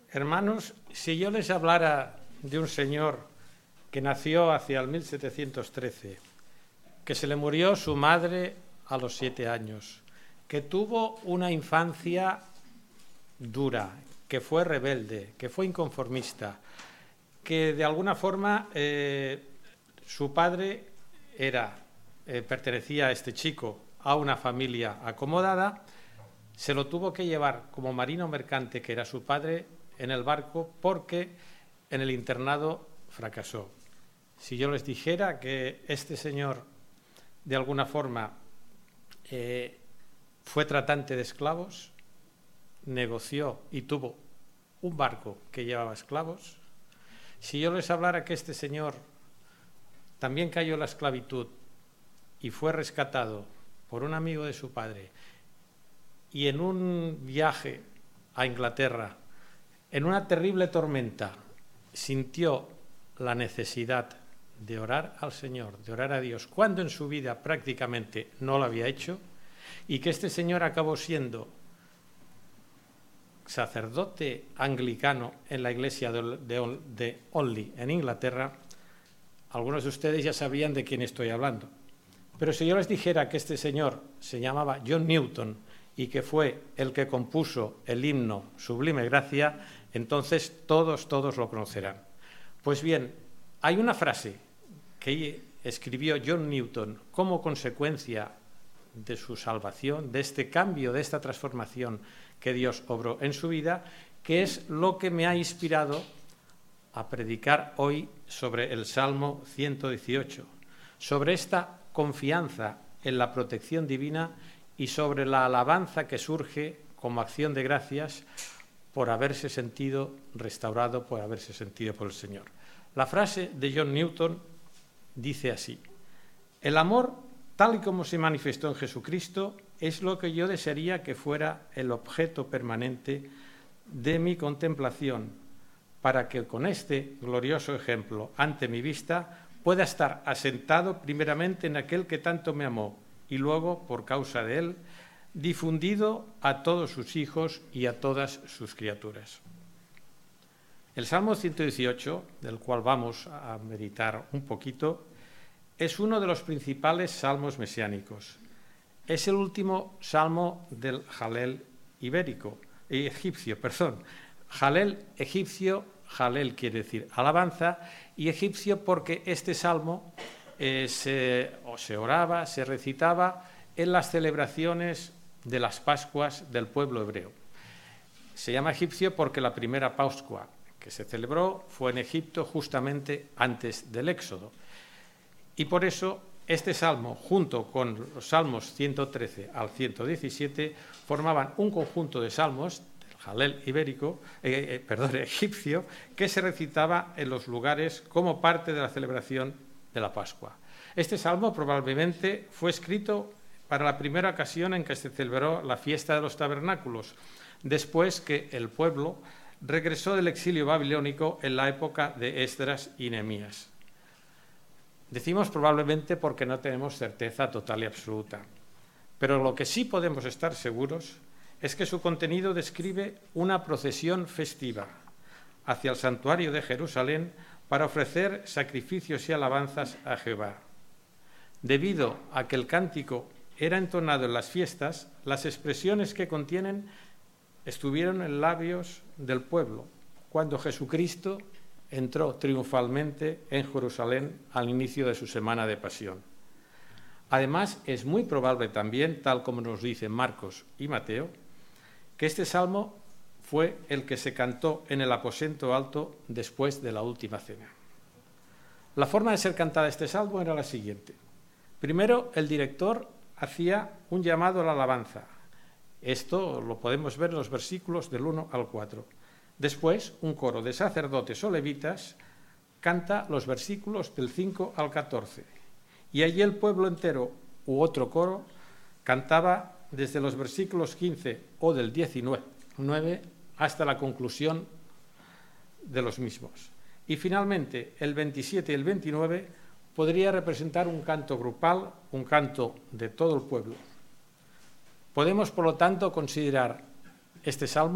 Hermanos, si yo les hablara de un señor que nació hacia el 1713, que se le murió su madre a los 7 años, que tuvo una infancia dura, que fue rebelde, que fue inconformista, que de alguna forma su padre pertenecía a este chico a una familia acomodada, se lo tuvo que llevar como marino mercante, que era su padre, en el barco porque en el internado fracasó. Si yo les dijera que este señor de alguna forma fue tratante de esclavos, negoció y tuvo un barco que llevaba esclavos, si yo les hablara que este señor también cayó en la esclavitud y fue rescatado por un amigo de su padre, y en un viaje a Inglaterra, en una terrible tormenta, sintió la necesidad de orar al Señor, de orar a Dios, cuando en su vida prácticamente no lo había hecho, y que este señor acabó siendo sacerdote anglicano en la iglesia de Olney, en Inglaterra. Algunos de ustedes ya sabrían de quién estoy hablando. Pero si yo les dijera que este señor se llamaba John Newton y que fue el que compuso el himno Sublime Gracia, entonces todos lo conocerán. Pues bien, hay una frase que escribió John Newton como consecuencia de su salvación, de este cambio, de esta transformación que Dios obró en su vida, que es lo que me ha inspirado a predicar hoy sobre el Salmo 118, sobre esta confianza en la protección divina y sobre la alabanza que surge como acción de gracias por haberse sentido restaurado, por haberse sentido por el Señor. La frase de John Newton dice así: el amor, tal y como se manifestó en Jesucristo, es lo que yo desearía que fuera el objeto permanente de mi contemplación, para que con este glorioso ejemplo ante mi vista pueda estar asentado primeramente en aquel que tanto me amó y luego, por causa de él, difundido a todos sus hijos y a todas sus criaturas. El Salmo 118, del cual vamos a meditar un poquito, es uno de los principales salmos mesiánicos. Es el último salmo del Jalel egipcio. Jalel egipcio, Jalel quiere decir alabanza, y egipcio porque este salmo se oraba, se recitaba en las celebraciones de las Pascuas del pueblo hebreo. Se llama egipcio porque la primera Pascua que se celebró fue en Egipto justamente antes del Éxodo. Y por eso este salmo, junto con los salmos 113 al 117, formaban un conjunto de salmos del Jalel egipcio, que se recitaba en los lugares como parte de la celebración de la Pascua. Este salmo probablemente fue escrito para la primera ocasión en que se celebró la fiesta de los tabernáculos, después que el pueblo regresó del exilio babilónico en la época de Esdras y Nehemías. Decimos probablemente porque no tenemos certeza total y absoluta, pero lo que sí podemos estar seguros es que su contenido describe una procesión festiva hacia el santuario de Jerusalén para ofrecer sacrificios y alabanzas a Jehová. Debido a que el cántico era entonado en las fiestas, las expresiones que contienen estuvieron en labios del pueblo cuando Jesucristo entró triunfalmente en Jerusalén al inicio de su semana de pasión. Además, es muy probable también, tal como nos dicen Marcos y Mateo, que este salmo fue el que se cantó en el aposento alto después de la última cena. La forma de ser cantada este salmo era la siguiente. Primero, el director hacía un llamado a la alabanza. Esto lo podemos ver en los versículos del 1 al 4. Después, un coro de sacerdotes o levitas canta los versículos del 5 al 14. Y allí el pueblo entero u otro coro cantaba desde los versículos 15 o del 19 hasta la conclusión de los mismos. Y finalmente, el 27 y el 29 podría representar un canto grupal, un canto de todo el pueblo. Podemos, por lo tanto, considerar este salmo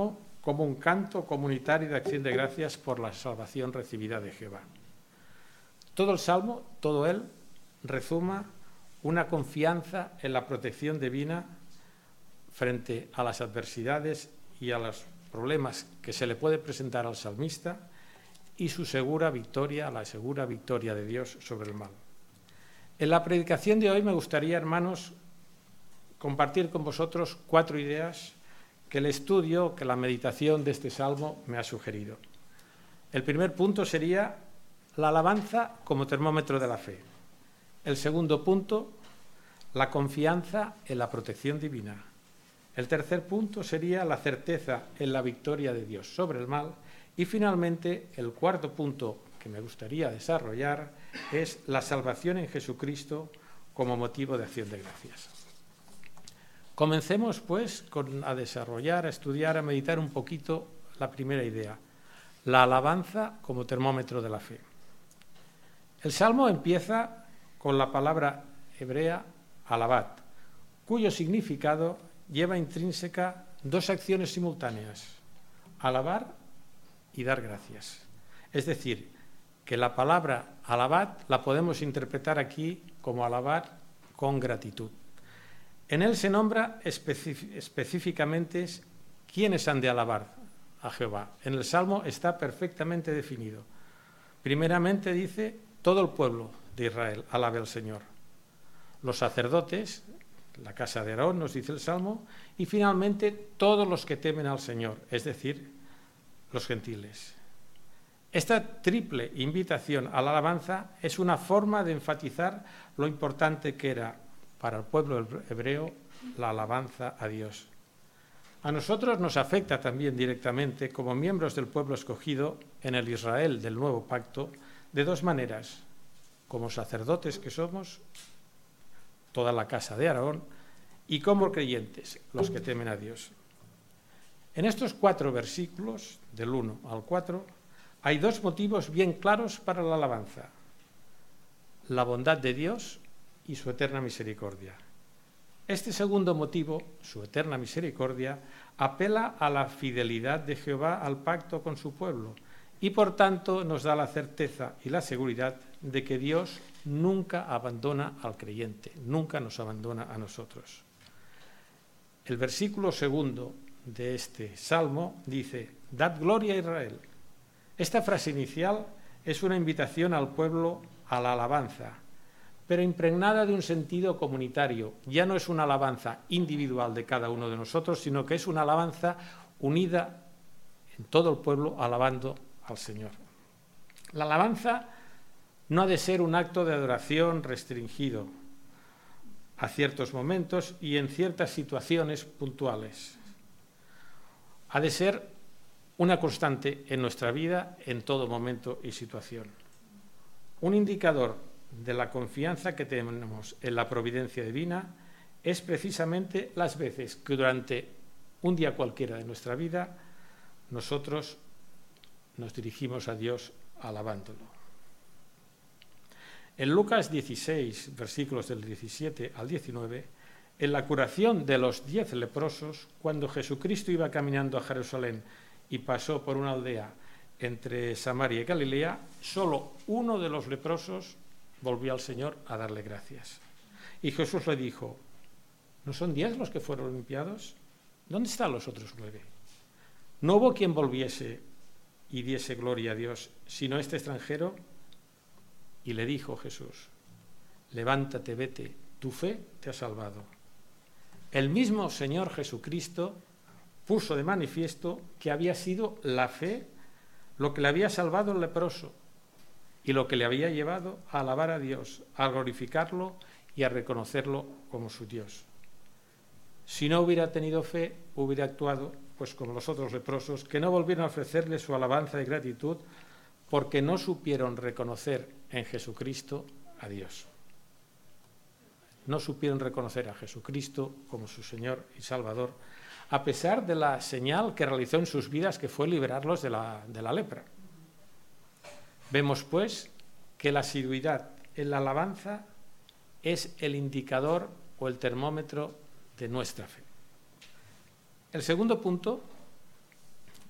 como un canto comunitario de acción de gracias por la salvación recibida de Jehová. Todo el Salmo, todo él, rezuma una confianza en la protección divina frente a las adversidades y a los problemas que se le puede presentar al salmista y su segura victoria, la segura victoria de Dios sobre el mal. En la predicación de hoy me gustaría, hermanos, compartir con vosotros 4 ideas que el estudio, que la meditación de este salmo me ha sugerido. El primer punto sería la alabanza como termómetro de la fe. El segundo punto, la confianza en la protección divina. El tercer punto sería la certeza en la victoria de Dios sobre el mal. Y finalmente, el cuarto punto que me gustaría desarrollar es la salvación en Jesucristo como motivo de acción de gracias. Comencemos, pues, a desarrollar, a estudiar, a meditar un poquito la primera idea, la alabanza como termómetro de la fe. El Salmo empieza con la palabra hebrea alabat, cuyo significado lleva intrínseca 2 acciones simultáneas, alabar y dar gracias. Es decir, que la palabra alabat la podemos interpretar aquí como alabar con gratitud. En él se nombra específicamente quiénes han de alabar a Jehová. En el Salmo está perfectamente definido. Primeramente dice, todo el pueblo de Israel alabe al Señor. Los sacerdotes, la casa de Aarón, nos dice el Salmo, y finalmente todos los que temen al Señor, es decir, los gentiles. Esta triple invitación a la alabanza es una forma de enfatizar lo importante que era para el pueblo hebreo la alabanza a Dios. A nosotros nos afecta también directamente como miembros del pueblo escogido en el Israel del nuevo pacto de 2 maneras, como sacerdotes que somos, toda la casa de Aarón, y como creyentes, los que temen a Dios. En estos 4 versículos, del 1 al 4, hay 2 motivos bien claros para la alabanza: la bondad de Dios y su eterna misericordia. Este segundo motivo, su eterna misericordia, apela a la fidelidad de Jehová al pacto con su pueblo y por tanto nos da la certeza y la seguridad de que Dios nunca abandona al creyente, nunca nos abandona a nosotros. El versículo 2 de este salmo dice: «Dad gloria a Israel». Esta frase inicial es una invitación al pueblo a la alabanza, pero impregnada de un sentido comunitario. Ya no es una alabanza individual de cada uno de nosotros, sino que es una alabanza unida en todo el pueblo alabando al Señor. La alabanza no ha de ser un acto de adoración restringido a ciertos momentos y en ciertas situaciones puntuales. Ha de ser una constante en nuestra vida en todo momento y situación. Un indicador de la confianza que tenemos en la providencia divina es precisamente las veces que durante un día cualquiera de nuestra vida nosotros nos dirigimos a Dios alabándolo. En Lucas 16, versículos del 17 al 19, en la curación de los 10 leprosos, cuando Jesucristo iba caminando a Jerusalén y pasó por una aldea entre Samaria y Galilea, solo uno de los leprosos volvió al Señor a darle gracias. Y Jesús le dijo: ¿no son 10 los que fueron limpiados? ¿Dónde están los otros 9? No hubo quien volviese y diese gloria a Dios, sino este extranjero. Y le dijo Jesús: levántate, vete, tu fe te ha salvado. El mismo Señor Jesucristo puso de manifiesto que había sido la fe lo que le había salvado al leproso y lo que le había llevado a alabar a Dios, a glorificarlo y a reconocerlo como su Dios. Si no hubiera tenido fe, hubiera actuado pues como los otros leprosos, que no volvieron a ofrecerle su alabanza y gratitud porque no supieron reconocer en Jesucristo a Dios. No supieron reconocer a Jesucristo como su Señor y Salvador, a pesar de la señal que realizó en sus vidas, que fue liberarlos de la lepra. Vemos, pues, que la asiduidad en la alabanza es el indicador o el termómetro de nuestra fe. El segundo punto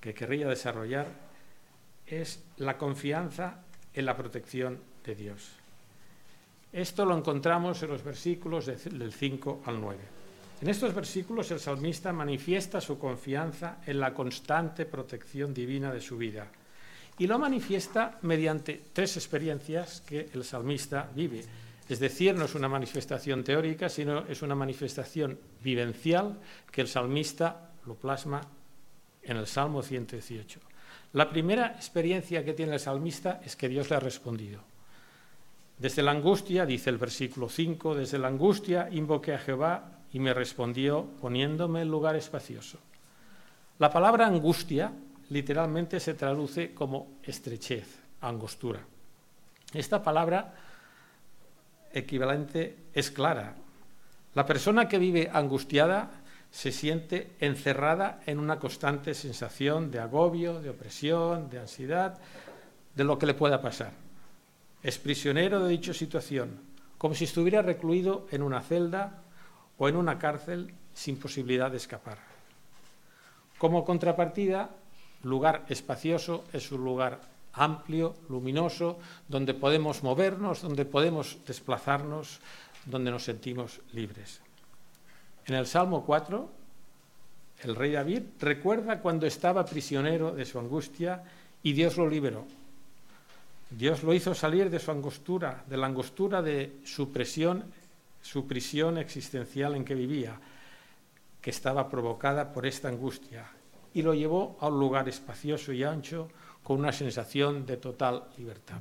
que querría desarrollar es la confianza en la protección de Dios. Esto lo encontramos en los versículos del 5 al 9. En estos versículos el salmista manifiesta su confianza en la constante protección divina de su vida y lo manifiesta mediante 3 experiencias que el salmista vive. Es decir, no es una manifestación teórica, sino es una manifestación vivencial que el salmista lo plasma en el Salmo 118. La primera experiencia que tiene el salmista es que Dios le ha respondido. Desde la angustia, dice el versículo 5, desde la angustia invoqué a Jehová y me respondió poniéndome en lugar espacioso. La palabra angustia literalmente se traduce como estrechez, angostura. Esta palabra equivalente es clara. La persona que vive angustiada se siente encerrada en una constante sensación de agobio, de opresión, de ansiedad, de lo que le pueda pasar. Es prisionero de dicha situación, como si estuviera recluido en una celda o en una cárcel sin posibilidad de escapar. Como contrapartida, lugar espacioso es un lugar amplio, luminoso, donde podemos movernos, donde podemos desplazarnos, donde nos sentimos libres. En el Salmo 4, el rey David recuerda cuando estaba prisionero de su angustia y Dios lo liberó. Dios lo hizo salir de su angostura, de la angostura de su prisión existencial en que vivía, que estaba provocada por esta angustia, y lo llevó a un lugar espacioso y ancho con una sensación de total libertad.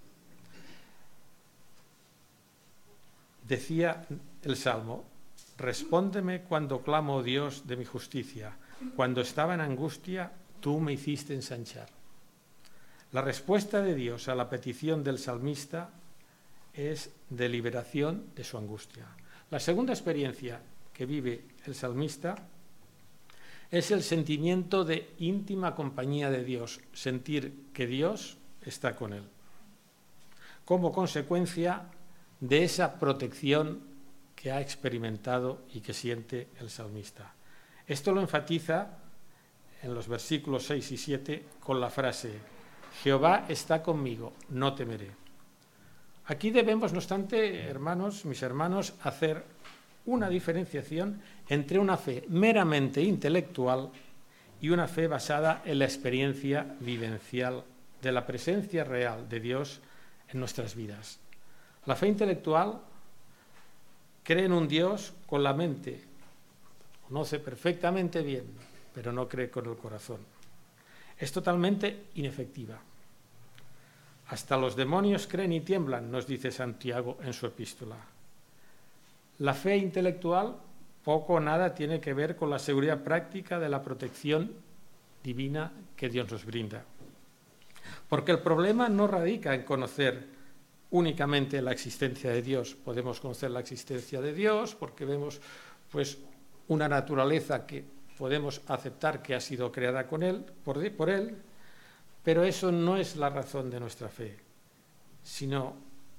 Decía el Salmo: respóndeme cuando clamo, oh Dios, de mi justicia. Cuando estaba en angustia, tú me hiciste ensanchar. La respuesta de Dios a la petición del salmista es de liberación de su angustia. La segunda experiencia que vive el salmista es el sentimiento de íntima compañía de Dios, sentir que Dios está con él. Como consecuencia de esa protección que ha experimentado y que siente el salmista. Esto lo enfatiza en los versículos 6 y 7 con la frase: Jehová está conmigo, no temeré. Aquí debemos, no obstante, hermanos, mis hermanos, hacer una diferenciación entre una fe meramente intelectual y una fe basada en la experiencia vivencial de la presencia real de Dios en nuestras vidas. La fe intelectual cree en un Dios con la mente, conoce perfectamente bien, pero no cree con el corazón. Es totalmente inefectiva. Hasta los demonios creen y tiemblan, nos dice Santiago en su epístola. La fe intelectual poco o nada tiene que ver con la seguridad práctica de la protección divina que Dios nos brinda. Porque el problema no radica en conocer únicamente la existencia de Dios. Podemos conocer la existencia de Dios porque vemos una naturaleza que podemos aceptar que ha sido creada por Él, pero eso no es la razón de nuestra fe, sino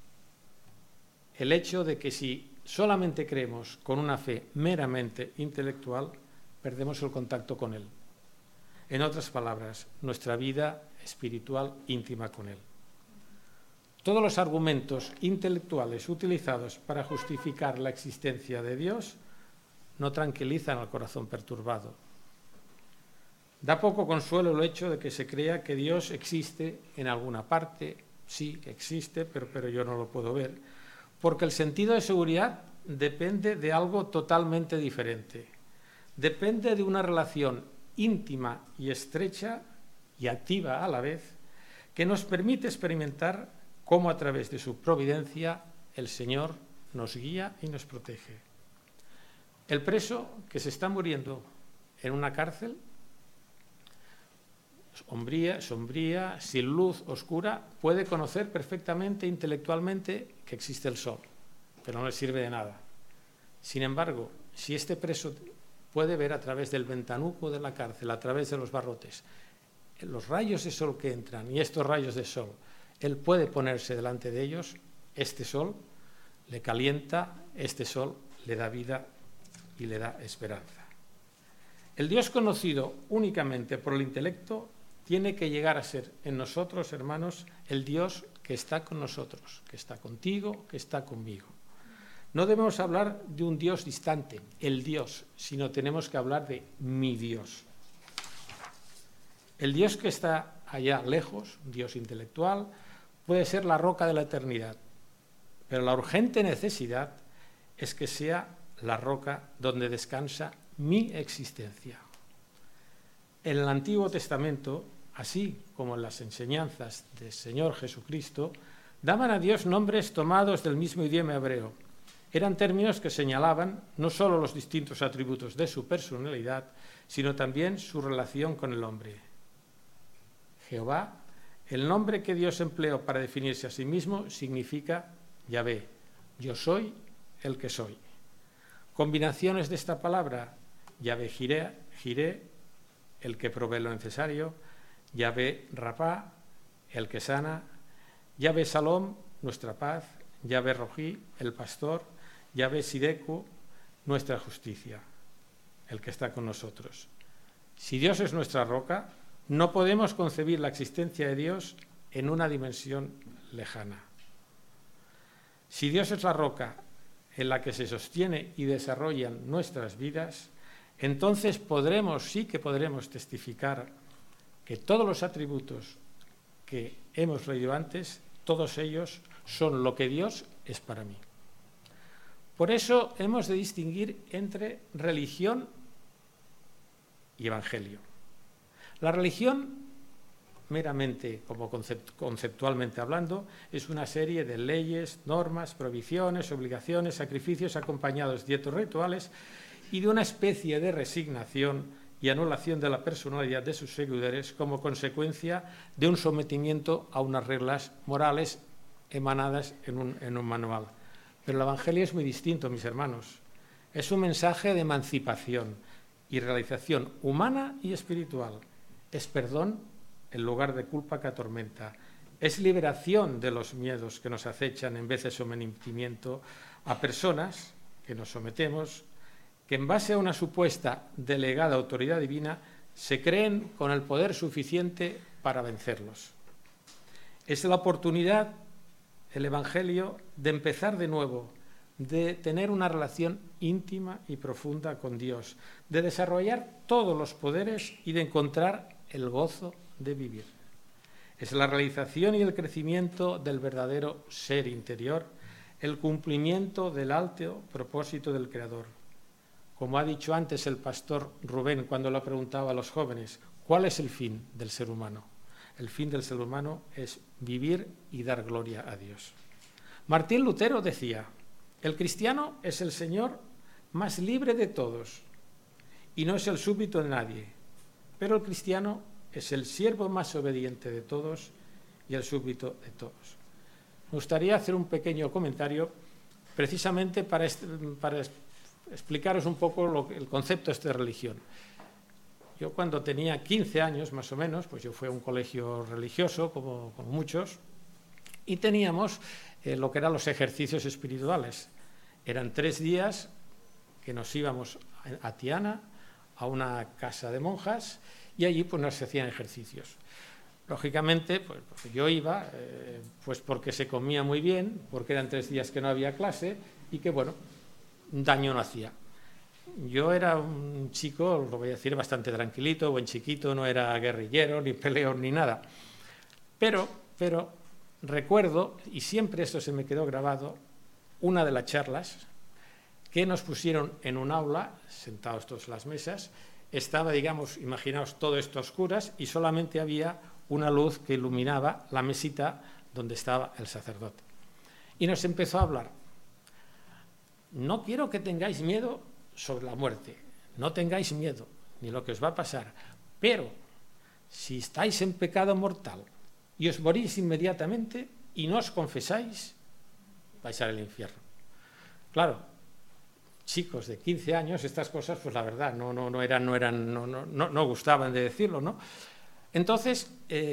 el hecho de que si solamente creemos con una fe meramente intelectual, perdemos el contacto con Él. En otras palabras, nuestra vida espiritual íntima con Él. Todos los argumentos intelectuales utilizados para justificar la existencia de Dios no tranquilizan al corazón perturbado. Da poco consuelo el hecho de que se crea que Dios existe en alguna parte. Sí, existe, pero yo no lo puedo ver. Porque el sentido de seguridad depende de algo totalmente diferente. Depende de una relación íntima y estrecha y activa a la vez que nos permite experimentar cómo a través de su providencia el Señor nos guía y nos protege. El preso que se está muriendo en una cárcel sombría, sin luz, oscura, puede conocer perfectamente, intelectualmente, que existe el sol, pero no le sirve de nada. Sin embargo, si este preso puede ver a través del ventanuco de la cárcel, a través de los barrotes, los rayos de sol que entran y estos rayos de sol, él puede ponerse delante de ellos, este sol le calienta, este sol le da vida y le da esperanza. El Dios conocido únicamente por el intelecto tiene que llegar a ser en nosotros, hermanos, el Dios que está con nosotros, que está contigo, que está conmigo. No debemos hablar de un Dios distante, el Dios, sino tenemos que hablar de mi Dios. El Dios que está allá lejos, un Dios intelectual, puede ser la roca de la eternidad, pero la urgente necesidad es que sea la roca donde descansa mi existencia. En el Antiguo Testamento, así como en las enseñanzas del Señor Jesucristo, daban a Dios nombres tomados del mismo idioma hebreo. Eran términos que señalaban no solo los distintos atributos de su personalidad, sino también su relación con el hombre. Jehová, el nombre que Dios empleó para definirse a sí mismo, significa Yahvé, yo soy el que soy. Combinaciones de esta palabra, Yahvé Jiré, el que provee lo necesario, Yahvé Rapá, el que sana, Yahvé Salom, nuestra paz, Yahvé Rojí, el pastor, Yahvé Sideku, nuestra justicia, el que está con nosotros. Si Dios es nuestra roca, no podemos concebir la existencia de Dios en una dimensión lejana. Si Dios es la roca en la que se sostiene y desarrollan nuestras vidas, entonces sí que podremos testificar que todos los atributos que hemos leído antes, todos ellos son lo que Dios es para mí. Por eso hemos de distinguir entre religión y evangelio. La religión, meramente como conceptualmente hablando, es una serie de leyes, normas, prohibiciones, obligaciones, sacrificios acompañados de dietos rituales y de una especie de resignación y anulación de la personalidad de sus seguidores como consecuencia de un sometimiento a unas reglas morales emanadas en un manual. Pero el Evangelio es muy distinto, mis hermanos. Es un mensaje de emancipación y realización humana y espiritual. Es perdón en lugar de culpa que atormenta. Es liberación de los miedos que nos acechan en vez de sometimiento a personas que nos sometemos, que en base a una supuesta delegada autoridad divina se creen con el poder suficiente para vencerlos. Es la oportunidad, el Evangelio, de empezar de nuevo, de tener una relación íntima y profunda con Dios, de desarrollar todos los poderes y de encontrar el gozo de vivir. Es la realización y el crecimiento del verdadero ser interior, el cumplimiento del alto propósito del Creador. Como ha dicho antes el pastor Rubén cuando lo preguntaba a los jóvenes, ¿cuál es el fin del ser humano? El fin del ser humano es vivir y dar gloria a Dios. Martín Lutero decía, el cristiano es el señor más libre de todos y no es el súbdito de nadie, pero el cristiano es el siervo más obediente de todos y el súbdito de todos. Me gustaría hacer un pequeño comentario precisamente para explicaros un poco el concepto de religión. Yo cuando tenía 15 años más o menos, pues yo fui a un colegio religioso como muchos y teníamos lo que eran los ejercicios espirituales. Eran 3 días que nos íbamos a Tiana, a una casa de monjas, y allí pues nos hacían ejercicios. Lógicamente, pues yo iba pues porque se comía muy bien, porque eran 3 días que no había clase y que, bueno, daño no hacía. Yo era un chico, lo voy a decir, bastante tranquilito, buen chiquito, no era guerrillero, ni peleón, ni nada. Pero recuerdo, y siempre esto se me quedó grabado, una de las charlas que nos pusieron en un aula, sentados todos en las mesas, estaba, digamos, imaginaos todo esto a oscuras y solamente había una luz que iluminaba la mesita donde estaba el sacerdote. Y nos empezó a hablar. No quiero que tengáis miedo sobre la muerte, no tengáis miedo ni lo que os va a pasar, pero si estáis en pecado mortal y os morís inmediatamente y no os confesáis, vais al infierno. Claro, chicos de 15 años, estas cosas, pues la verdad, no gustaban de decirlo, ¿no? Entonces,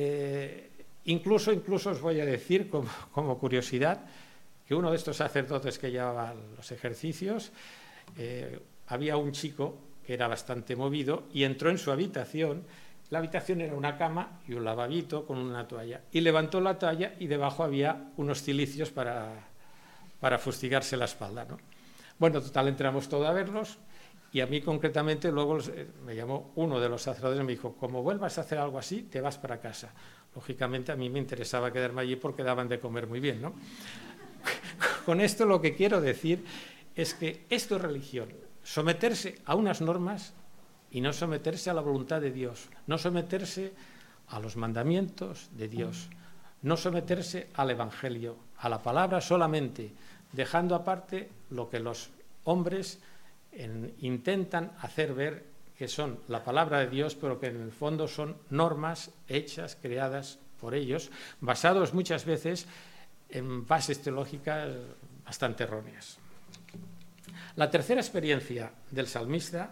incluso os voy a decir, como curiosidad, que uno de estos sacerdotes que llevaba los ejercicios, había un chico que era bastante movido, y entró en su habitación. La habitación era una cama y un lavabito con una toalla. Y levantó la toalla y debajo había unos cilicios para fustigarse la espalda, ¿no? Bueno, total, entramos todos a verlos, y a mí concretamente luego me llamó uno de los sacerdotes y me dijo: como vuelvas a hacer algo así, te vas para casa. Lógicamente a mí me interesaba quedarme allí porque daban de comer muy bien, ¿no? Con esto lo que quiero decir es que esto es religión, someterse a unas normas y no someterse a la voluntad de Dios, no someterse a los mandamientos de Dios, no someterse al Evangelio, a la palabra solamente, dejando aparte lo que los hombres intentan hacer ver que son la palabra de Dios, pero que en el fondo son normas hechas, creadas por ellos, basados muchas veces en bases teológicas bastante erróneas. La tercera experiencia del salmista,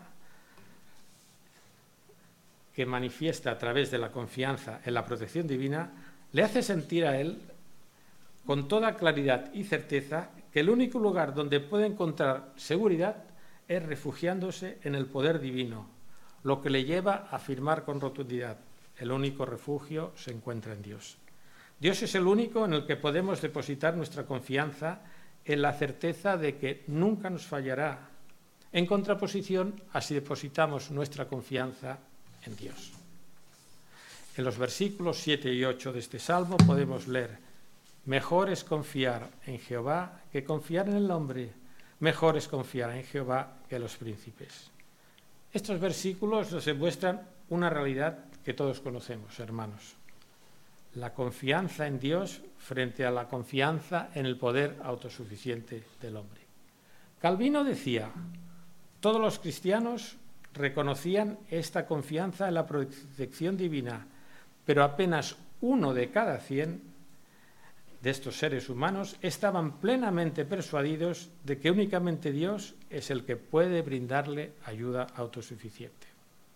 que manifiesta a través de la confianza en la protección divina, le hace sentir a él con toda claridad y certeza que el único lugar donde puede encontrar seguridad es refugiándose en el poder divino, lo que le lleva a afirmar con rotundidad: el único refugio se encuentra en Dios. Dios es el único en el que podemos depositar nuestra confianza, en la certeza de que nunca nos fallará, en contraposición a si depositamos nuestra confianza en Dios. En los versículos 7 y 8 de este salmo podemos leer: mejor es confiar en Jehová que confiar en el hombre, mejor es confiar en Jehová que los príncipes. Estos versículos nos demuestran una realidad que todos conocemos, hermanos: la confianza en Dios frente a la confianza en el poder autosuficiente del hombre. Calvino decía: todos los cristianos reconocían esta confianza en la protección divina, pero apenas 1 de cada 100 de estos seres humanos estaban plenamente persuadidos de que únicamente Dios es el que puede brindarle ayuda autosuficiente.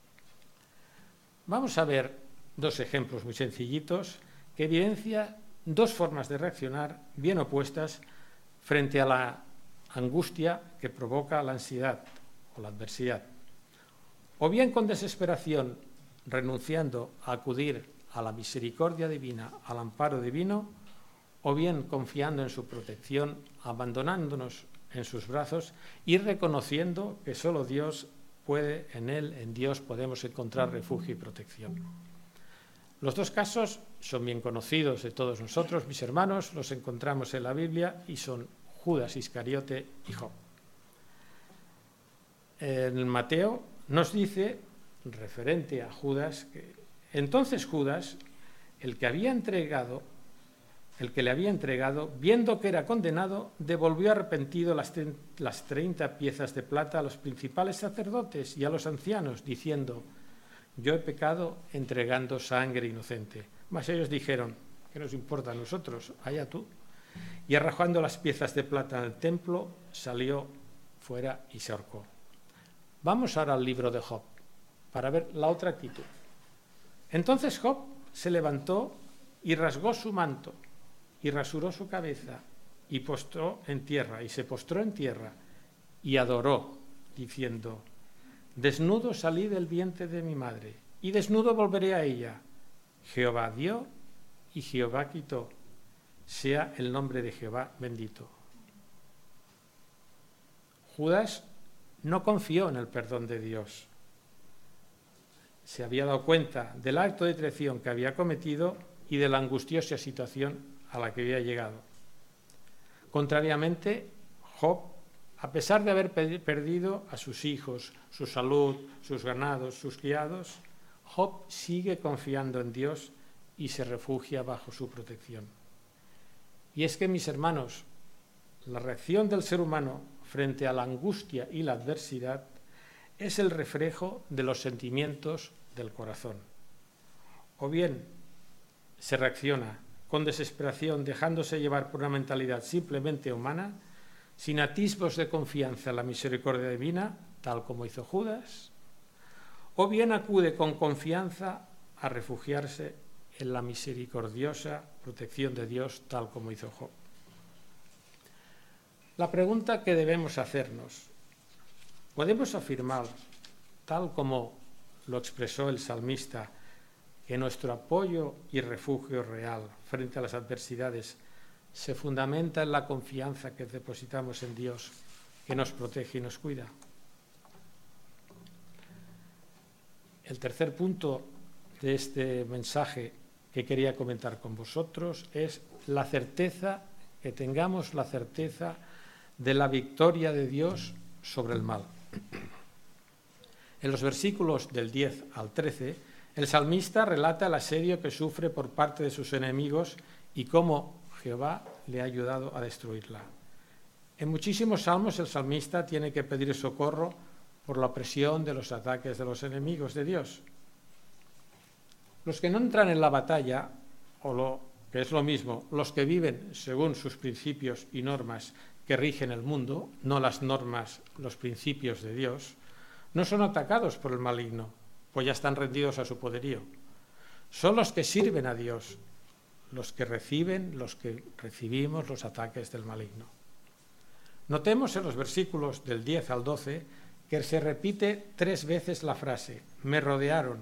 Vamos a ver 2 ejemplos muy sencillitos que evidencian 2 formas de reaccionar bien opuestas frente a la angustia que provoca la ansiedad o la adversidad. O bien con desesperación, renunciando a acudir a la misericordia divina, al amparo divino, o bien confiando en su protección, abandonándonos en sus brazos y reconociendo que solo Dios puede, en Dios podemos encontrar refugio y protección. Los 2 casos son bien conocidos de todos nosotros, mis hermanos, los encontramos en la Biblia y son Judas Iscariote y Job. En Mateo nos dice, referente a Judas, que entonces Judas, el que le había entregado, viendo que era condenado, devolvió arrepentido las 30 piezas de plata a los principales sacerdotes y a los ancianos, diciendo: yo he pecado entregando sangre inocente. Mas ellos dijeron: ¿qué nos importa a nosotros? Allá tú. Y arrojando las piezas de plata en el templo, salió fuera y se ahorcó. Vamos ahora al libro de Job, para ver la otra actitud. Entonces Job se levantó y rasgó su manto, y rasuró su cabeza, y se postró en tierra, y adoró, diciendo: desnudo salí del vientre de mi madre, y desnudo volveré a ella. Jehová dio, y Jehová quitó. Sea el nombre de Jehová bendito. Judas no confió en el perdón de Dios. Se había dado cuenta del acto de traición que había cometido y de la angustiosa situación a la que había llegado. Contrariamente, Job, a pesar de haber perdido a sus hijos, su salud, sus ganados, sus criados, Job sigue confiando en Dios y se refugia bajo su protección. Y es que, mis hermanos, la reacción del ser humano frente a la angustia y la adversidad es el reflejo de los sentimientos del corazón. O bien se reacciona con desesperación, dejándose llevar por una mentalidad simplemente humana, sin atisbos de confianza en la misericordia divina, tal como hizo Judas, o bien acude con confianza a refugiarse en la misericordiosa protección de Dios, tal como hizo Job. La pregunta que debemos hacernos: ¿podemos afirmar tal como lo expresó el salmista, que nuestro apoyo y refugio real frente a las adversidades se fundamenta en la confianza que depositamos en Dios, que nos protege y nos cuida. El tercer punto de este mensaje que quería comentar con vosotros es la certeza, que tengamos la certeza de la victoria de Dios sobre el mal. En los versículos del 10 al 13, el salmista relata el asedio que sufre por parte de sus enemigos y cómo Jehová le ha ayudado a destruirla. En muchísimos salmos el salmista tiene que pedir socorro por la opresión de los ataques de los enemigos de Dios. Los que no entran en la batalla, o lo que es lo mismo, los que viven según sus principios y normas que rigen el mundo, no las normas, los principios de Dios, no son atacados por el maligno, pues ya están rendidos a su poderío. Son los que sirven a Dios, los que recibimos los ataques del maligno. Notemos en los versículos del 10 al 12 que se repite 3 veces la frase, me rodearon,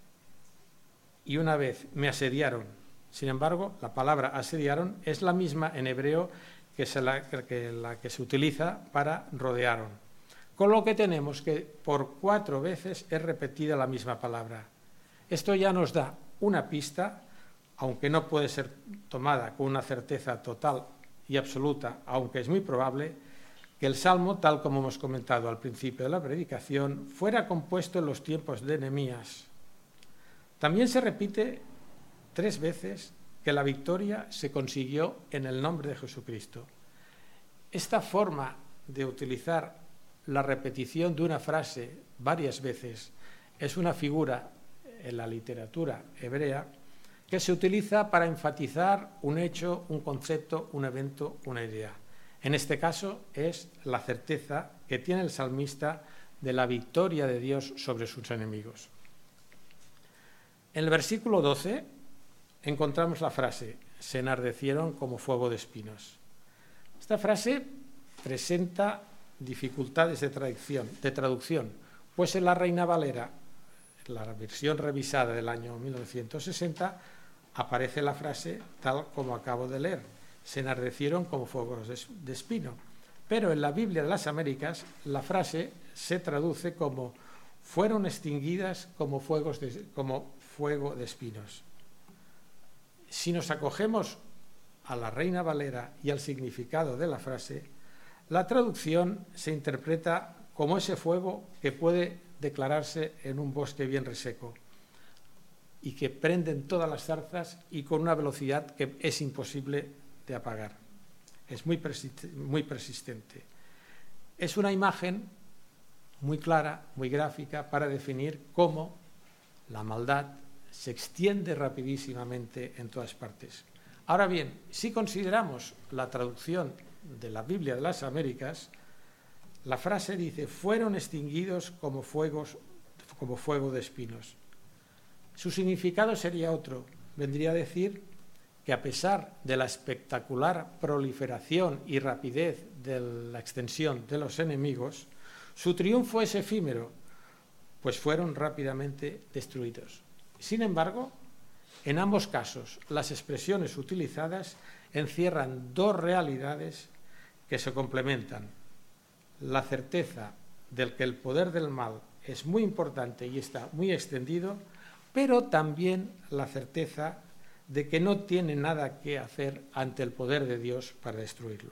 y una vez, me asediaron. Sin embargo, la palabra asediaron es la misma en hebreo que la que se utiliza para rodearon. Con lo que tenemos que por 4 veces es repetida la misma palabra. Esto ya nos da una pista, aunque no puede ser tomada con una certeza total y absoluta, aunque es muy probable, que el Salmo, tal como hemos comentado al principio de la predicación, fuera compuesto en los tiempos de Nehemías. También se repite 3 veces que la victoria se consiguió en el nombre de Jesucristo. Esta forma de utilizar la repetición de una frase varias veces es una figura en la literatura hebrea que se utiliza para enfatizar un hecho, un concepto, un evento, una idea. En este caso es la certeza que tiene el salmista de la victoria de Dios sobre sus enemigos. En el versículo 12 encontramos la frase, se enardecieron como fuego de espinos. Esta frase presenta dificultades de traducción, pues en la Reina Valera, la versión revisada del año 1960, aparece la frase tal como acabo de leer, se enardecieron como fuegos de espino. Pero en la Biblia de las Américas la frase se traduce como fueron extinguidas como fuego de espinos. Si nos acogemos a la Reina Valera y al significado de la frase, la traducción se interpreta como ese fuego que puede declararse en un bosque bien reseco y que prende en todas las zarzas y con una velocidad que es imposible de apagar. Es muy persistente. Es una imagen muy clara, muy gráfica, para definir cómo la maldad se extiende rapidísimamente en todas partes. Ahora bien, si consideramos la traducción de la Biblia de las Américas, la frase dice, fueron extinguidos como fuego de espinos. Su significado sería otro, vendría a decir que a pesar de la espectacular proliferación y rapidez de la extensión de los enemigos, su triunfo es efímero, pues fueron rápidamente destruidos. Sin embargo, en ambos casos, las expresiones utilizadas encierran 2 realidades que se complementan. La certeza de que el poder del mal es muy importante y está muy extendido, pero también la certeza de que no tiene nada que hacer ante el poder de Dios para destruirlo.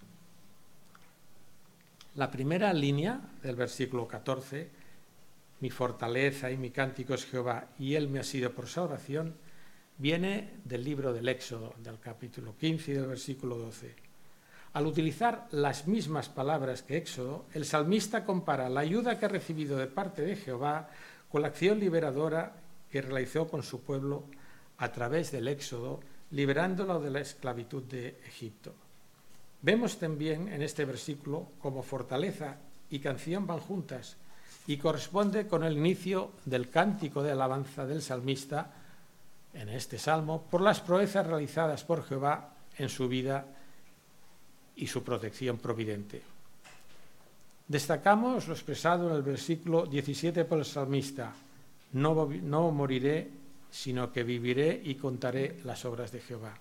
La primera línea del versículo 14, mi fortaleza y mi cántico es Jehová, y Él me ha sido por salvación, viene del libro del Éxodo, del capítulo 15 y del versículo 12. Al utilizar las mismas palabras que Éxodo, el salmista compara la ayuda que ha recibido de parte de Jehová con la acción liberadora que realizó con su pueblo a través del Éxodo, liberándolo de la esclavitud de Egipto. Vemos también en este versículo cómo fortaleza y canción van juntas y corresponde con el inicio del cántico de alabanza del salmista en este salmo por las proezas realizadas por Jehová en su vida y su protección providente. Destacamos lo expresado en el versículo 17 por el salmista: no moriré, sino que viviré y contaré las obras de Jehová.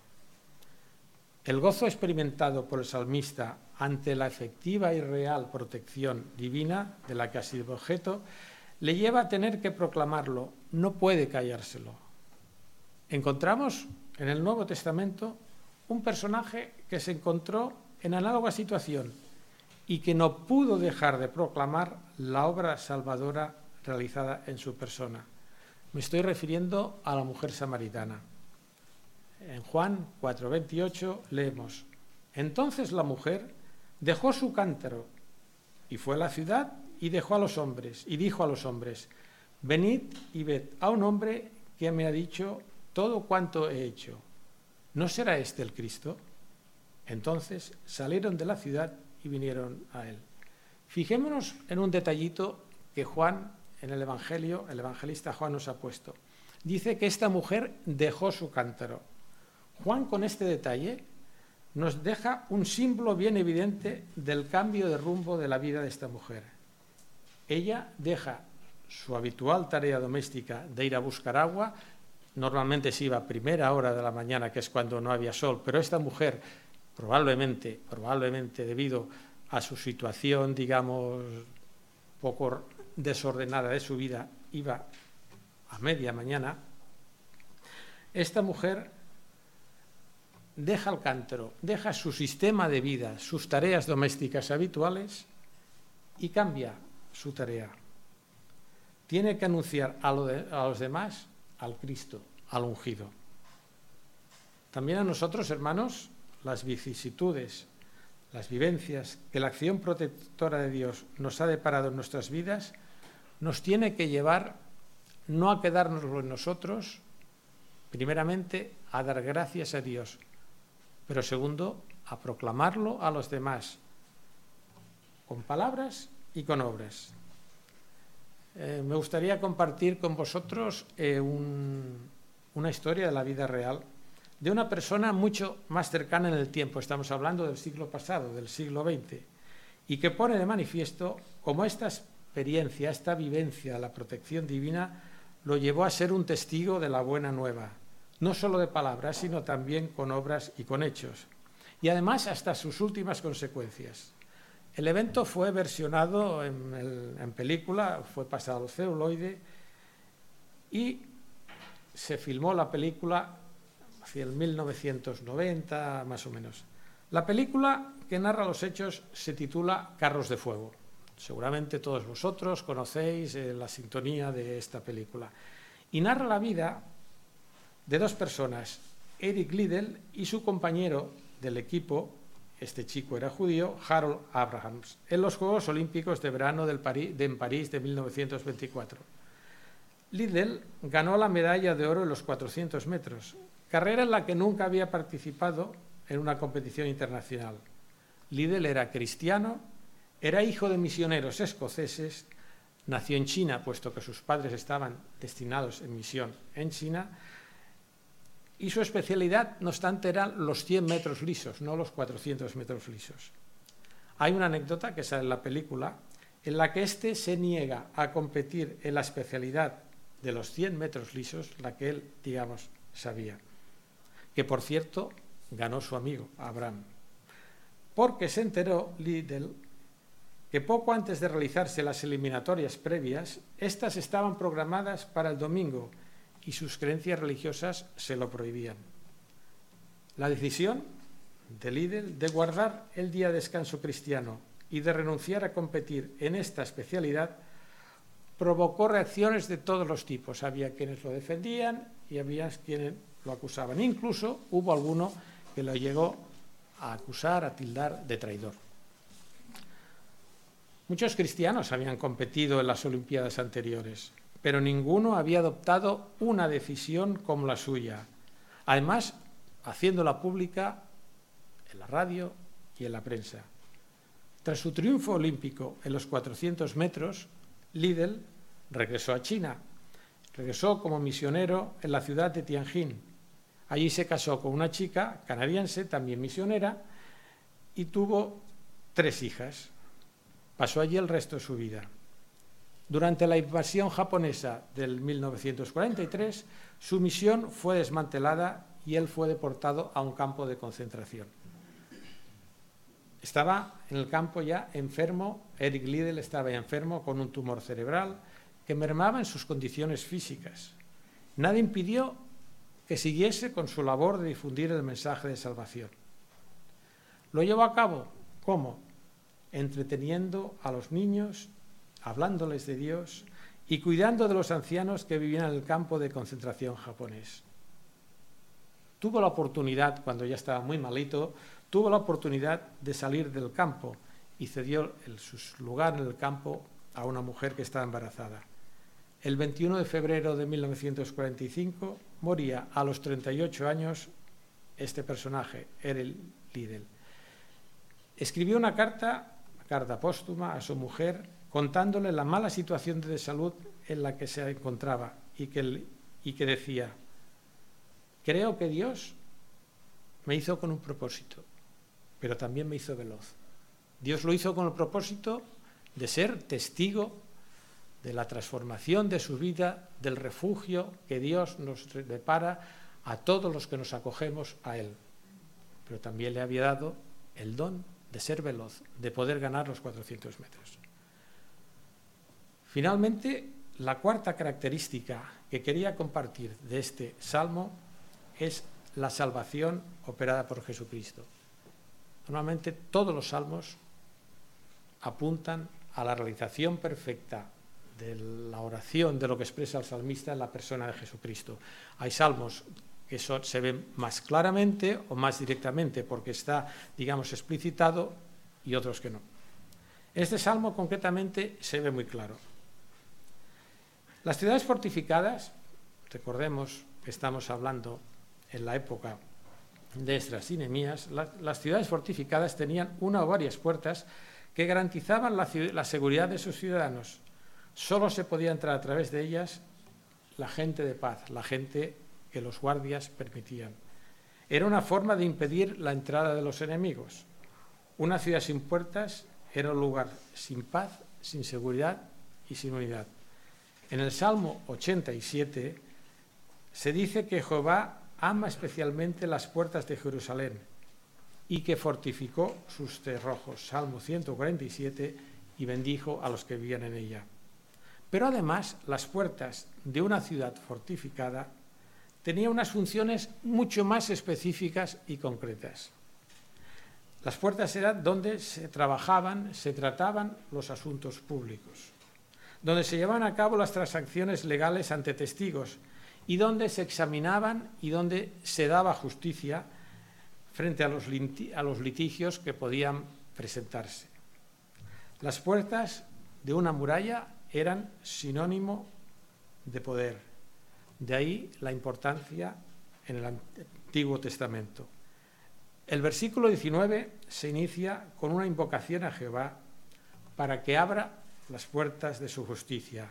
El gozo experimentado por el salmista ante la efectiva y real protección divina de la que ha sido objeto le lleva a tener que proclamarlo, no puede callárselo. Encontramos en el Nuevo Testamento un personaje que se encontró en análoga situación y que no pudo dejar de proclamar la obra salvadora realizada en su persona. Me estoy refiriendo a la mujer samaritana. En Juan 4:28 leemos: entonces la mujer dejó su cántaro y fue a la ciudad y dijo a los hombres: venid y ved a un hombre que me ha dicho todo cuanto he hecho. ¿No será este el Cristo? Entonces salieron de la ciudad y vinieron a él. Fijémonos en un detallito que Juan, en el Evangelio, el evangelista Juan nos ha puesto. Dice que esta mujer dejó su cántaro. Juan, con este detalle, nos deja un símbolo bien evidente del cambio de rumbo de la vida de esta mujer. Ella deja su habitual tarea doméstica de ir a buscar agua. Normalmente se iba a primera hora de la mañana, que es cuando no había sol, pero esta mujer, probablemente debido a su situación, digamos, poco desordenada de su vida, iba a media mañana. Esta mujer deja el cántaro, deja su sistema de vida, sus tareas domésticas habituales y cambia su tarea. Tiene que anunciar a los demás al Cristo, al ungido. También a nosotros, hermanos, las vicisitudes, las vivencias que la acción protectora de Dios nos ha deparado en nuestras vidas, nos tiene que llevar no a quedárnoslo en nosotros, primeramente a dar gracias a Dios, pero segundo, a proclamarlo a los demás, con palabras y con obras. Me gustaría compartir con vosotros una historia de la vida real de una persona mucho más cercana en el tiempo. Estamos hablando del siglo pasado, del siglo XX, y que pone de manifiesto cómo esta experiencia, esta vivencia de la protección divina lo llevó a ser un testigo de la buena nueva, no solo de palabras, sino también con obras y con hechos, y además hasta sus últimas consecuencias. El evento fue versionado en película, fue pasado al celuloide y se filmó la película hacia el 1990, más o menos. La película que narra los hechos se titula Carros de Fuego. Seguramente todos vosotros conocéis la sintonía de esta película. Y narra la vida de dos personas, Eric Liddell y su compañero del equipo, este chico era judío, Harold Abrahams, en los Juegos Olímpicos de Verano en París de 1924. Liddell ganó la medalla de oro en los 400 metros, carrera en la que nunca había participado en una competición internacional. Liddell era cristiano, era hijo de misioneros escoceses, nació en China, puesto que sus padres estaban destinados en misión en China, y su especialidad, no obstante, eran los 100 metros lisos, no los 400 metros lisos. Hay una anécdota que sale en la película en la que éste se niega a competir en la especialidad de los 100 metros lisos, la que él, digamos, sabía. Que, por cierto, ganó su amigo, Abraham. Porque se enteró Liddell que poco antes de realizarse las eliminatorias previas, estas estaban programadas para el domingo y sus creencias religiosas se lo prohibían. La decisión de Liddell de guardar el día de descanso cristiano y de renunciar a competir en esta especialidad provocó reacciones de todos los tipos. Había quienes lo defendían y había quienes lo acusaban. Incluso hubo alguno que lo llegó a acusar, a tildar de traidor. Muchos cristianos habían competido en las Olimpiadas anteriores, pero ninguno había adoptado una decisión como la suya. Además, haciéndola pública en la radio y en la prensa. Tras su triunfo olímpico en los 400 metros, Liddell regresó a China. Regresó como misionero en la ciudad de Tianjin. Allí se casó con una chica canadiense, también misionera, y tuvo 3 hijas. Pasó allí el resto de su vida. Durante la invasión japonesa del 1943, su misión fue desmantelada y él fue deportado a un campo de concentración. Estaba en el campo ya enfermo, Eric Liddell estaba ya enfermo con un tumor cerebral que mermaba en sus condiciones físicas. Nada impidió que siguiese con su labor de difundir el mensaje de salvación. Lo llevó a cabo, ¿cómo? Entreteniendo a los niños, hablándoles de Dios y cuidando de los ancianos que vivían en el campo de concentración japonés. Tuvo la oportunidad, cuando ya estaba muy malito, tuvo la oportunidad de salir del campo y cedió su lugar en el campo a una mujer que estaba embarazada. El 21 de febrero de 1945 moría a los 38 años este personaje, Eric Liddell. Escribió una carta póstuma a su mujer contándole la mala situación de salud en la que se encontraba y que decía: creo que Dios me hizo con un propósito, pero también me hizo veloz. Dios lo hizo con el propósito de ser testigo de la transformación de su vida, del refugio que Dios nos depara a todos los que nos acogemos a Él. Pero también le había dado el don de ser veloz, de poder ganar los 400 metros. Finalmente, la cuarta característica que quería compartir de este salmo es la salvación operada por Jesucristo. Normalmente todos los salmos apuntan a la realización perfecta de la oración, de lo que expresa el salmista en la persona de Jesucristo. Hay salmos que se ven más claramente o más directamente porque está, digamos, explicitado, y otros que no. Este salmo concretamente se ve muy claro. Las ciudades fortificadas, recordemos que estamos hablando en la época de Esdras y Nehemías, las ciudades fortificadas tenían una o varias puertas que garantizaban la seguridad de sus ciudadanos. Solo se podía entrar a través de ellas la gente de paz, la gente que los guardias permitían. Era una forma de impedir la entrada de los enemigos. Una ciudad sin puertas era un lugar sin paz, sin seguridad y sin unidad. En el Salmo 87 se dice que Jehová ama especialmente las puertas de Jerusalén y que fortificó sus cerrojos. Salmo 147, y bendijo a los que vivían en ella. Pero además, las puertas de una ciudad fortificada tenían unas funciones mucho más específicas y concretas. Las puertas eran donde se trabajaban, se trataban los asuntos públicos, donde se llevaban a cabo las transacciones legales ante testigos y donde se examinaban y donde se daba justicia frente a los litigios que podían presentarse. Las puertas de una muralla eran sinónimo de poder. De ahí la importancia en el Antiguo Testamento. El versículo 19 se inicia con una invocación a Jehová para que abra las puertas de su justicia.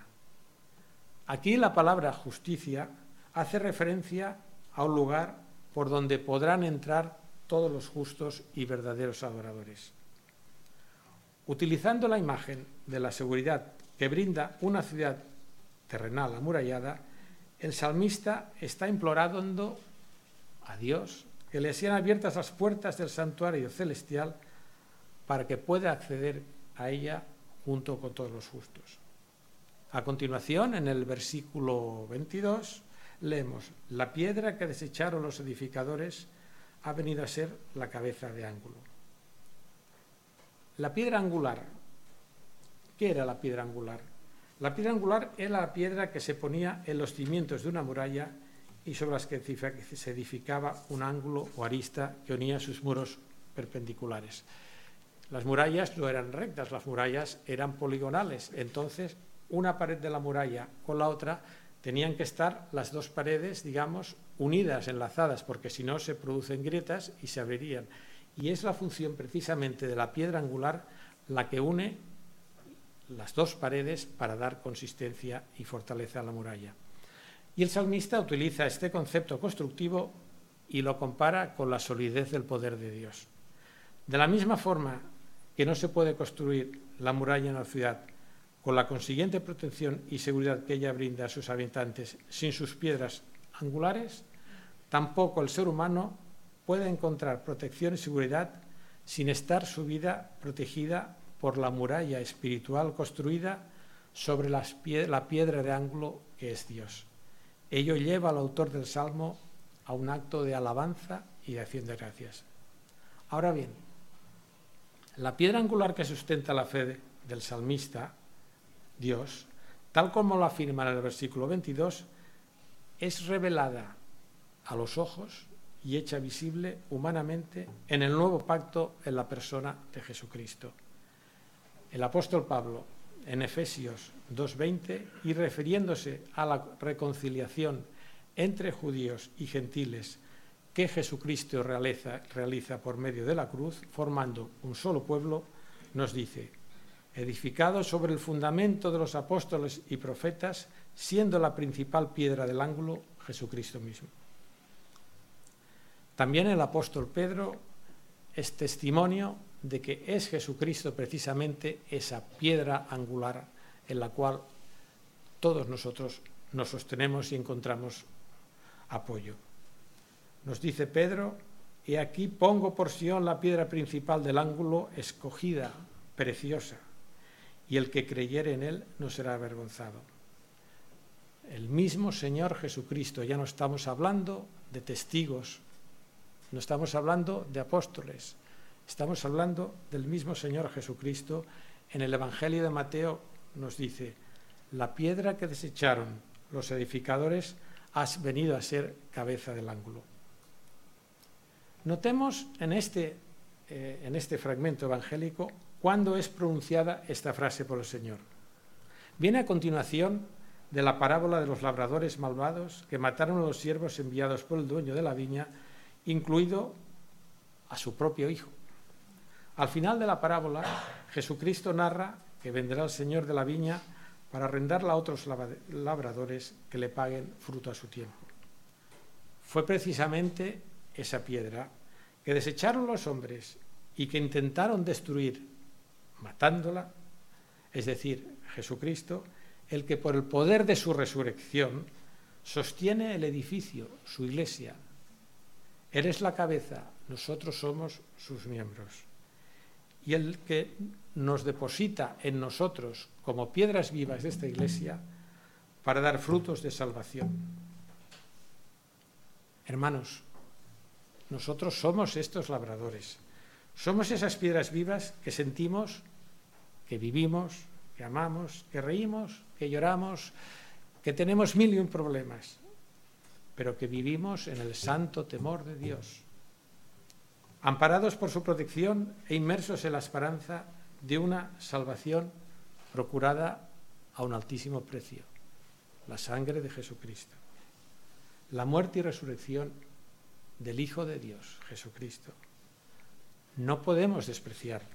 Aquí la palabra justicia hace referencia a un lugar por donde podrán entrar todos los justos y verdaderos adoradores. Utilizando la imagen de la seguridad que brinda una ciudad terrenal amurallada, el salmista está implorando a Dios que le sean abiertas las puertas del santuario celestial para que pueda acceder a ella junto con todos los justos. A continuación, en el versículo 22, leemos: la piedra que desecharon los edificadores ha venido a ser la cabeza de ángulo. La piedra angular. ¿Qué era la piedra angular? La piedra angular era la piedra que se ponía en los cimientos de una muralla y sobre las que se edificaba un ángulo o arista que unía sus muros perpendiculares. Las murallas no eran rectas, las murallas eran poligonales. Entonces, una pared de la muralla con la otra tenían que estar las dos paredes, digamos, unidas, enlazadas, porque si no se producen grietas y se abrirían. Y es la función precisamente de la piedra angular la que une las dos paredes para dar consistencia y fortaleza a la muralla. Y el salmista utiliza este concepto constructivo y lo compara con la solidez del poder de Dios. De la misma forma que no se puede construir la muralla en la ciudad, con la consiguiente protección y seguridad que ella brinda a sus habitantes sin sus piedras angulares, tampoco el ser humano puede encontrar protección y seguridad sin estar su vida protegida por la muralla espiritual construida sobre la piedra de ángulo que es Dios. Ello lleva al autor del Salmo a un acto de alabanza y de acción de gracias. Ahora bien, la piedra angular que sustenta la fe del salmista, Dios, tal como lo afirma en el versículo 22, es revelada a los ojos y hecha visible humanamente en el nuevo pacto en la persona de Jesucristo. El apóstol Pablo, en Efesios 2:20, y refiriéndose a la reconciliación entre judíos y gentiles que Jesucristo realiza por medio de la cruz, formando un solo pueblo, nos dice: edificado sobre el fundamento de los apóstoles y profetas, siendo la principal piedra del ángulo Jesucristo mismo. También el apóstol Pedro es testimonio de que es Jesucristo precisamente esa piedra angular en la cual todos nosotros nos sostenemos y encontramos apoyo. Nos dice Pedro: he aquí pongo por Sión la piedra principal del ángulo, escogida, preciosa, y el que creyere en él no será avergonzado. El mismo Señor Jesucristo, ya no estamos hablando de testigos, no estamos hablando de apóstoles, estamos hablando del mismo Señor Jesucristo. En el Evangelio de Mateo nos dice: la piedra que desecharon los edificadores has venido a ser cabeza del ángulo. Notemos en este fragmento evangélico cuándo es pronunciada esta frase por el Señor. Viene a continuación de la parábola de los labradores malvados que mataron a los siervos enviados por el dueño de la viña, incluido a su propio hijo. Al final de la parábola, Jesucristo narra que vendrá el Señor de la viña para arrendarla a otros labradores que le paguen fruto a su tiempo. Fue precisamente esa piedra que desecharon los hombres y que intentaron destruir matándola, es decir, Jesucristo, el que por el poder de su resurrección sostiene el edificio, su iglesia. Él es la cabeza, nosotros somos sus miembros. Y el que nos deposita en nosotros como piedras vivas de esta iglesia para dar frutos de salvación. Hermanos, nosotros somos estos labradores. Somos esas piedras vivas que sentimos, que vivimos, que amamos, que reímos, que lloramos, que tenemos mil y un problemas, pero que vivimos en el santo temor de Dios, amparados por su protección e inmersos en la esperanza de una salvación procurada a un altísimo precio, la sangre de Jesucristo, la muerte y resurrección del Hijo de Dios, Jesucristo. No podemos despreciarlo.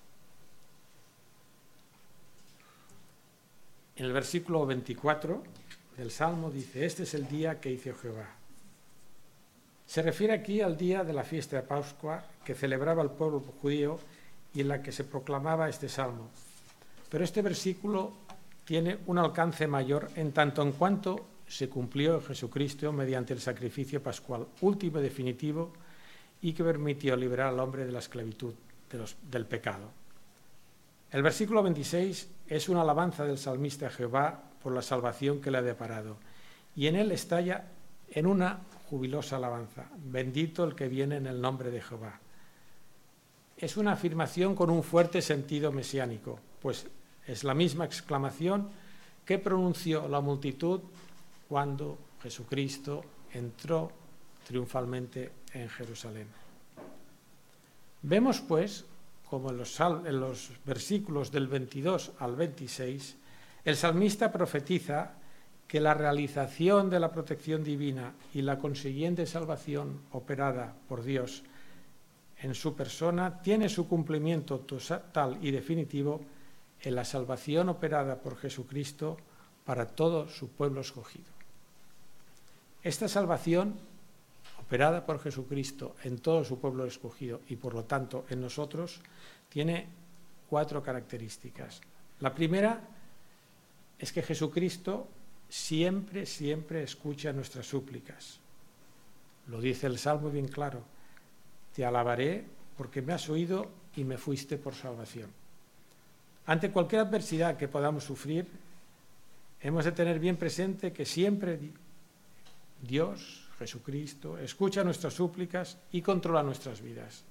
En el versículo 24 del Salmo dice: este es el día que hizo Jehová. Se refiere aquí al día de la fiesta de Pascua que celebraba el pueblo judío y en la que se proclamaba este Salmo. Pero este versículo tiene un alcance mayor en tanto en cuanto se cumplió en Jesucristo mediante el sacrificio pascual último y definitivo y que permitió liberar al hombre de la esclavitud del pecado. El versículo 26 es una alabanza del salmista a Jehová por la salvación que le ha deparado, y en él estalla en una jubilosa alabanza: bendito el que viene en el nombre de Jehová. Es una afirmación con un fuerte sentido mesiánico, pues es la misma exclamación que pronunció la multitud cuando Jesucristo entró triunfalmente en Jerusalén. Vemos, pues, como en los versículos del 22 al 26, el salmista profetiza que la realización de la protección divina y la consiguiente salvación operada por Dios en su persona tiene su cumplimiento total y definitivo en la salvación operada por Jesucristo para todo su pueblo escogido. Esta salvación operada por Jesucristo en todo su pueblo escogido y por lo tanto en nosotros tiene 4 características. La primera es que Jesucristo siempre, siempre escucha nuestras súplicas. Lo dice el Salmo bien claro: te alabaré porque me has oído y me fuiste por salvación. Ante cualquier adversidad que podamos sufrir, hemos de tener bien presente que siempre Dios, Jesucristo, escucha nuestras súplicas y controla nuestras vidas.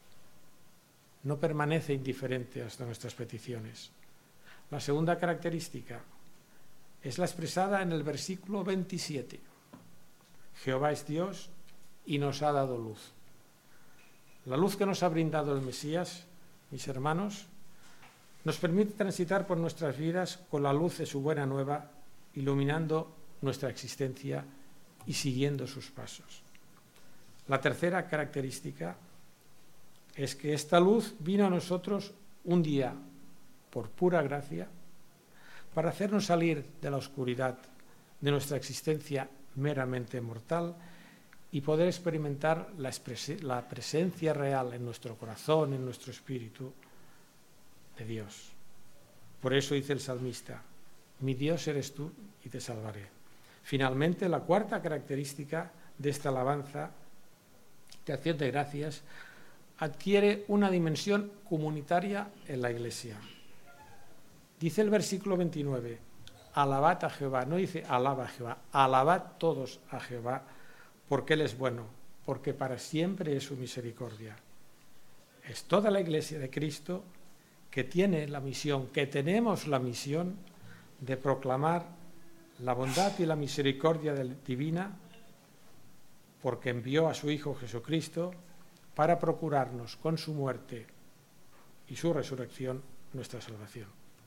No permanece indiferente hasta nuestras peticiones. La segunda característica es la expresada en el versículo 27. Jehová es Dios y nos ha dado luz. La luz que nos ha brindado el Mesías, mis hermanos, nos permite transitar por nuestras vidas con la luz de su buena nueva, iluminando nuestra existencia y siguiendo sus pasos. La tercera característica es que esta luz vino a nosotros un día por pura gracia para hacernos salir de la oscuridad de nuestra existencia meramente mortal y poder experimentar la presencia real en nuestro corazón, en nuestro espíritu, de Dios. Por eso dice el salmista: mi Dios eres tú y te salvaré. Finalmente, la cuarta característica de esta alabanza de acción de gracias adquiere una dimensión comunitaria en la Iglesia. Dice el versículo 29, alabad a Jehová, no dice alaba a Jehová, alabad todos a Jehová, porque Él es bueno, porque para siempre es su misericordia. Es toda la Iglesia de Cristo que tiene la misión, que tenemos la misión de proclamar la bondad y la misericordia divina, porque envió a su Hijo Jesucristo para procurarnos con su muerte y su resurrección nuestra salvación.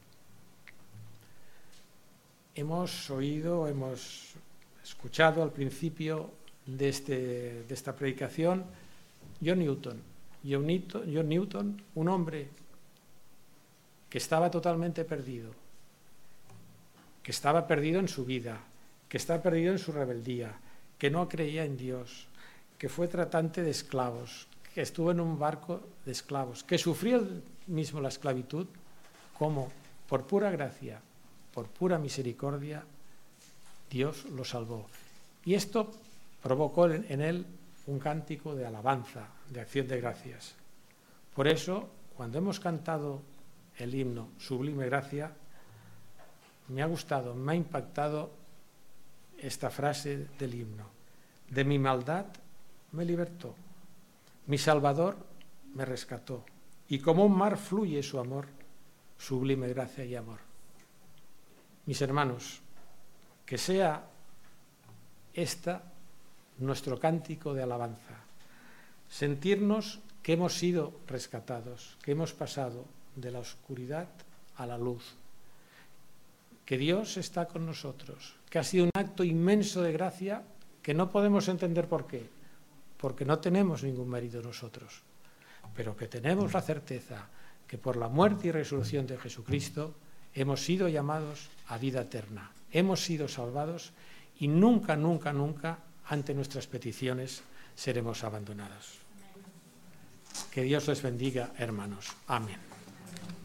Hemos escuchado al principio de esta predicación John Newton, un hombre que estaba totalmente perdido, que estaba perdido en su vida, que estaba perdido en su rebeldía, que no creía en Dios, que fue tratante de esclavos, que estuvo en un barco de esclavos, que sufrió él mismo la esclavitud, como por pura gracia, por pura misericordia, Dios lo salvó. Y esto provocó en él un cántico de alabanza, de acción de gracias. Por eso, cuando hemos cantado el himno Sublime Gracia, me ha gustado, me ha impactado esta frase del himno: de mi maldad me libertó, mi Salvador me rescató, y como un mar fluye su amor, sublime gracia y amor. Mis hermanos, que sea esta nuestro cántico de alabanza, sentirnos que hemos sido rescatados, que hemos pasado de la oscuridad a la luz, que Dios está con nosotros, que ha sido un acto inmenso de gracia que no podemos entender por qué, porque no tenemos ningún mérito nosotros, pero que tenemos la certeza que por la muerte y resurrección de Jesucristo hemos sido llamados a vida eterna, hemos sido salvados y nunca, nunca, nunca ante nuestras peticiones seremos abandonados. Que Dios les bendiga, hermanos. Amén.